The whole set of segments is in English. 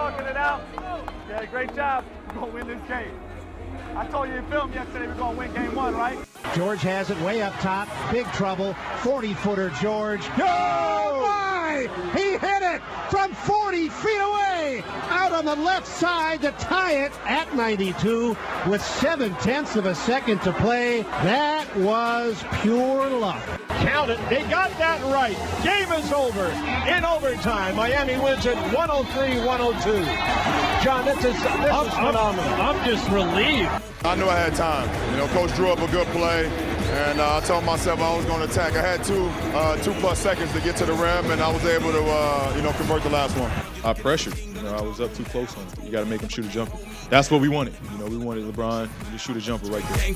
talking it out. Yeah, great job. We're going to win this game. I told you in film yesterday we're going to win game 1, right? George has it way up top. Big trouble. 40-footer George. Oh, my! He hit it from 40 feet away. Out on the left side to tie it at 92 with 7/10 of a second to play. That was pure luck. Count it. They got that right. Game is over. In overtime, Miami wins it 103-102. John, this is phenomenal. I'm just relieved. I knew I had time. You know, Coach drew up a good play, and I told myself I was going to attack. I had two plus seconds to get to the rim, and I was able to, convert the last one. I pressured. I was up too close on him. You got to make him shoot a jumper. That's what we wanted. We wanted LeBron to shoot a jumper right there.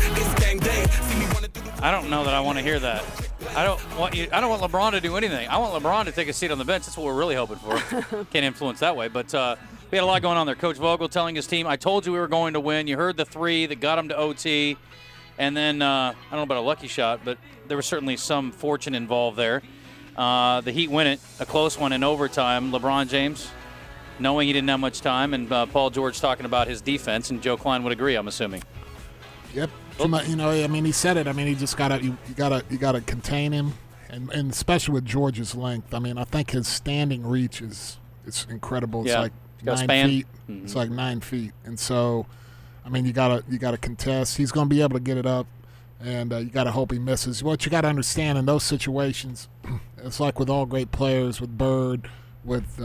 I don't know that I want to hear that. I don't want LeBron to do anything. I want LeBron to take a seat on the bench. That's what we're really hoping for. Can't influence that way, but we had a lot going on there. Coach Vogel telling his team, I told you we were going to win. You heard the three that got him to OT. And then, I don't know about a lucky shot, but there was certainly some fortune involved there. The Heat win it, a close one in overtime. LeBron James, knowing he didn't have much time, and Paul George talking about his defense, and Joe Klein would agree, I'm assuming. Yep. He said it. He just you gotta contain him, and especially with George's length. I think his standing reach is incredible. It's like 9 feet. Mm-hmm. It's like 9 feet, and so, you gotta contest. He's gonna be able to get it up, and you gotta hope he misses. What you gotta understand in those situations, it's like with all great players, with Bird, with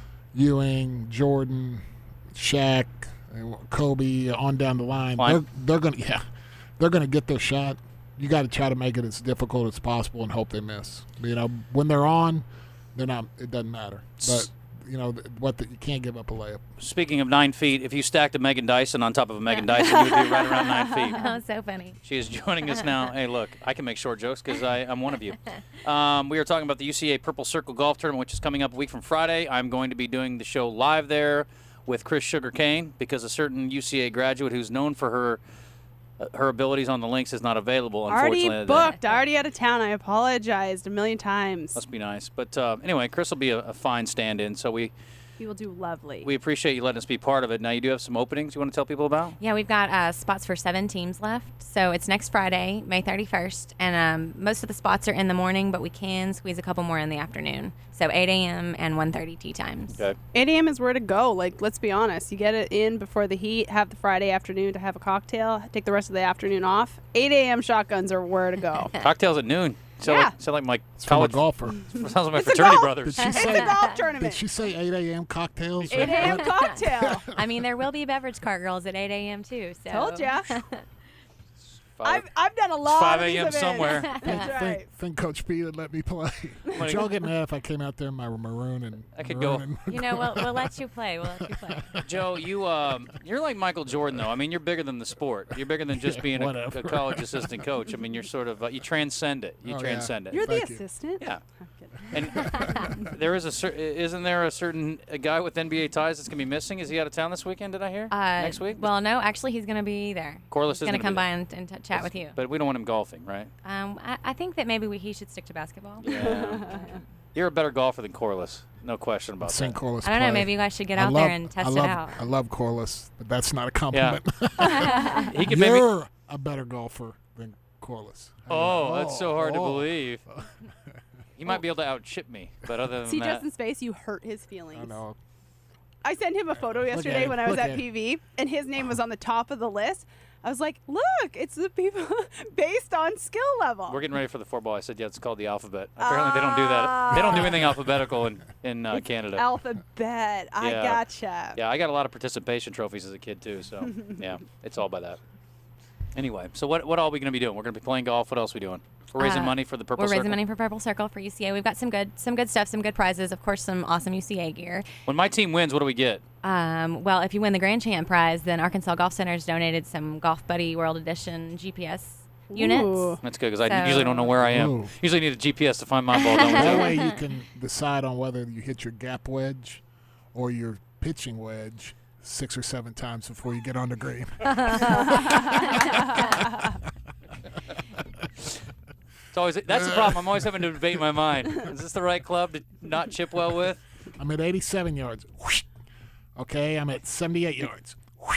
Ewing, Jordan, Shaq, Kobe, on down the line. They're gonna get their shot. You got to try to make it as difficult as possible and hope they miss. When they're on, they're not. It doesn't matter. But you can't give up a layup. Speaking of 9 feet, if you stacked a Megan Dyson on top of a Megan Dyson, you would be right around 9 feet. Oh, so funny. She is joining us now. Hey, look, I can make short jokes because I'm one of you. We are talking about the UCA Purple Circle Golf Tournament, which is coming up a week from Friday. I'm going to be doing the show live there with Chris Sugarcane because a certain UCA graduate who's known for her abilities on the links is not available, unfortunately. Already booked. Already out of town. I apologized a million times. Must be nice. But anyway, Chris will be a fine stand-in, so he will do lovely. We appreciate you letting us be part of it. Now, you do have some openings you want to tell people about? Yeah, we've got spots for 7 teams left. So it's next Friday, May 31st. And most of the spots are in the morning, but we can squeeze a couple more in the afternoon. So 8 a.m. and 1:30 tee times. Okay. 8 a.m. is where to go. Let's be honest. You get it in before the Heat, have the Friday afternoon to have a cocktail, take the rest of the afternoon off. 8 a.m. shotguns are where to go. Cocktails at noon. Sound like my college golfer. Sounds like my fraternity brothers. It's a golf tournament. Did she say 8 a.m. cocktails? 8 a.m. cocktail. There will be beverage cart girls at 8 a.m. too. So. Told ya. I've done a lot 5 of these a.m. events. somewhere. That's right. Think Coach P would let me play. Would y'all get mad if I came out there in my maroon and I could go. We'll let you play. Joe, you're like Michael Jordan, though. You're bigger than the sport. You're bigger than just being a college assistant coach. You're sort of you transcend it. You transcend it. You're the assistant. Yeah. And isn't there a certain guy with NBA ties that's gonna be missing? Is he out of town this weekend? Did I hear? Next week? Well, no. Actually, he's gonna be there. Corliss is gonna come by and chat with you. But we don't want him golfing, right? I think that maybe he should stick to basketball. Yeah. You're a better golfer than Corliss. No question about that. Corliss I don't know. Maybe you guys should get out there and test it out. I love Corliss, but that's not a compliment. Yeah. You're a better golfer than Corliss. That's so hard to believe. He might be able to out-chip me, but other than See that. Justin's face, you hurt his feelings. I know. I sent him a photo yesterday when I was at PV, and his name was on the top of the list. I was like, look, it's the people based on skill level. We're getting ready for the 4-ball. I said, yeah, it's called the alphabet. Apparently they don't do that. They don't do anything alphabetical in Canada. Alphabet. I gotcha. Yeah, I got a lot of participation trophies as a kid, too. So, yeah, it's all by that. Anyway, so what all are we going to be doing? We're going to be playing golf. What else are we doing? We're raising money for the Purple Circle. We're raising money for Purple Circle for UCA. We've got some good stuff, some good prizes. Of course, some awesome UCA gear. When my team wins, what do we get? Well, if you win the Grand Champ prize, then Arkansas Golf Center's donated some Golf Buddy World Edition GPS units. That's good because I usually don't know where I am. Ooh. Usually need a GPS to find my ball. That way you can decide on whether you hit your gap wedge or your pitching wedge 6 or 7 times before you get on the green. That's the problem. I'm always having to debate in my mind. Is this the right club to not chip well with? I'm at 87 yards. Whoosh. Okay, I'm at 78 yards.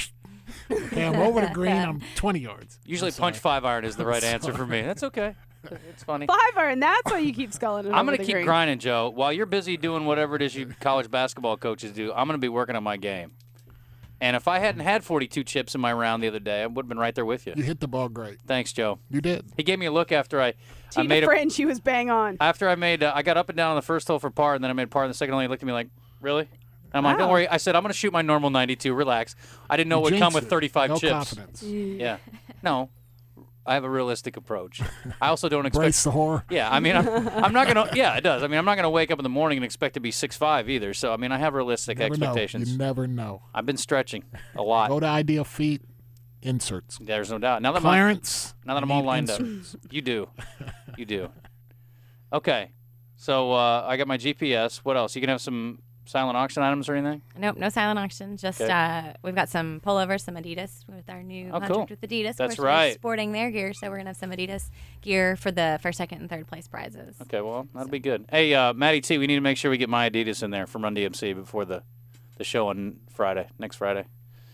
Okay, I'm over the green. I'm 20 yards. Usually punch 5-iron is the right answer for me. That's okay. It's funny. 5-iron. That's why you keep sculling it. I'm going to keep grinding, Joe. While you're busy doing whatever it is you college basketball coaches do, I'm going to be working on my game. And if I hadn't had 42 chips in my round the other day, I would have been right there with you. You hit the ball great. Thanks, Joe. You did. He gave me a look after I made a friend. She was bang on. After I made, I got up and down on the first hole for par, and then I made par in the second hole. He looked at me like, really? And I'm like, don't worry. I said, I'm going to shoot my normal 92. Relax. I didn't know it would come with 35 no chips. Confidence. Yeah. No. I have a realistic approach. I also don't expect. Brace the whore. Yeah, I mean, I'm not going to. Yeah, it does. I mean, I'm not going to wake up in the morning and expect to be 6'5" either. So, I mean, I have realistic expectations. You never know. I've been stretching a lot. Go to Ideal Feet, inserts. There's no doubt. Now that I'm all lined up. You do. You do. Okay. So, I got my GPS. What else? You can have some silent auction items or anything? Nope, no silent auction. Just we've got some pullovers, some Adidas with our new contract with Adidas. That's of course, right. We're sporting their gear, so we're gonna have some Adidas gear for the first, second, and third place prizes. Okay, well that'll be good. Hey, Maddie T, we need to make sure we get my Adidas in there from Run DMC before the show on Friday, next Friday.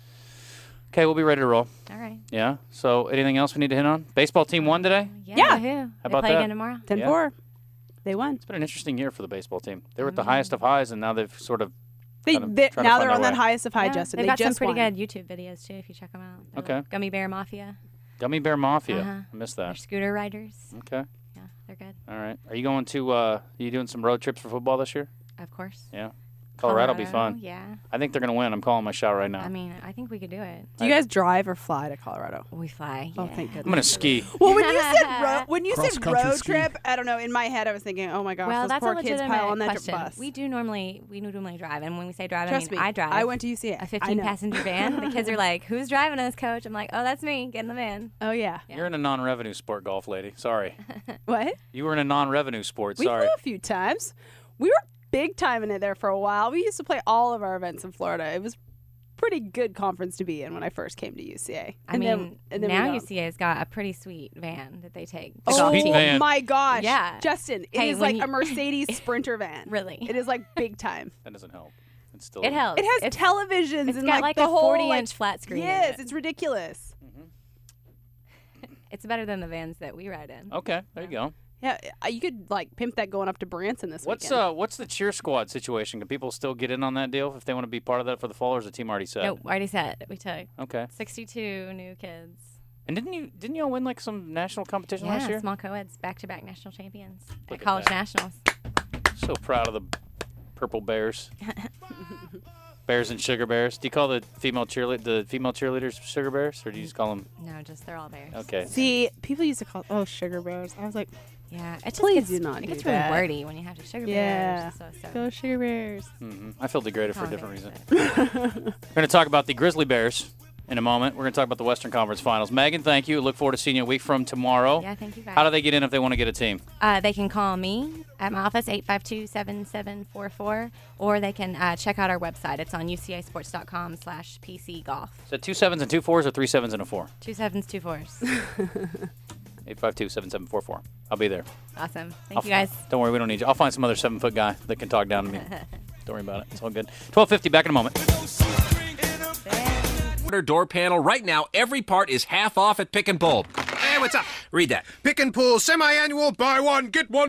Okay, we'll be ready to roll. All right. Yeah. So, anything else we need to hit on? Baseball team won today. Yeah. How about play that? again tomorrow. 10-4. They won. It's been an interesting year for the baseball team. They were at the highest of highs, and now they've sort of. Now they're on that highest of high, Justin. They've they got just some pretty won. good YouTube videos too if you check them out. Okay. Like Gummy Bear Mafia. Gummy Bear Mafia. I missed They're that. scooter riders. Okay. Yeah, they're good. All right. Are you going to? Are you doing some road trips for football this year? Of course. Yeah. Colorado will be fun. Yeah. I think they're going to win. I'm calling my shot right now. I mean, I think we could do it. Do you guys drive or fly to Colorado? We fly. Oh, thank goodness. I'm going to ski. Well, when you said Cross-country road ski. trip, I don't know. In my head, I was thinking, oh my gosh, Well, those that's poor a kids legitimate pile on that question. bus. We normally drive, and when we say drive, Trust I mean me, I drive. I went to UCA. A 15-passenger van. The kids are like, "Who's driving us, Coach?" I'm like, "Oh, that's me. Get in the van." Oh yeah. You're in a non-revenue sport, golf lady. Sorry. What? You were in a non-revenue sport. We Sorry. flew a few times. We were big time in it there for a while. We used to play all of our events in Florida. It was pretty good conference to be in when I first came to UCA. I mean, now UCA's got a pretty sweet van that they take. Oh van. my gosh. Yeah. Justin, it Hey, is when like a Mercedes Sprinter van. Really? It is like big time. That doesn't help. It's still. It helps. It has televisions It's and got like like the a whole 40-inch flat screen. in Yes, it. it's ridiculous. It's better than the vans that we ride in. Okay. There you go. Yeah, you could like pimp that going up to Branson this weekend. What's the cheer squad situation? Can people still get in on that deal if they want to be part of that for the fall, or is the team already set? Nope, already set. We took Okay. 62 new kids. And didn't you all win like some national competition last year? Small co-eds, back-to-back national champions Look at at college that. nationals. So proud of the purple bears. Bears and sugar bears. Do you call the female cheerleaders sugar bears, or do you just call them? No, just they're all bears. Okay. See, people used to call sugar bears. I was like, Yeah, it just Please gets, do not it do gets that. really wordy when you have to sugar Yeah. bears. So. go sugar bears. I feel degraded for a Oh, different okay. reason. We're going to talk about the Grizzly Bears in a moment. We're going to talk about the Western Conference Finals. Megan, thank you. Look forward to seeing you a week from tomorrow. Yeah, thank you guys. How do they get in if they want to get a team? They can call me at my office, 852-7744, or they can check out our website. It's on ucasports.com/PC golf. Is that 2 7s and 2 4s or 3 7s and a 4? 2 7s, 2 4s. 852-7744. I'll be there. Awesome. Thank you guys. Don't worry, we don't need you. I'll find some other 7-foot guy that can talk down to me. Don't worry about it. It's all good. 12:50, back in a moment. Door panel right now. Every part is half off at Pick and Pull. Hey, what's up? Read that. Pick and Pull semi-annual buy one, get one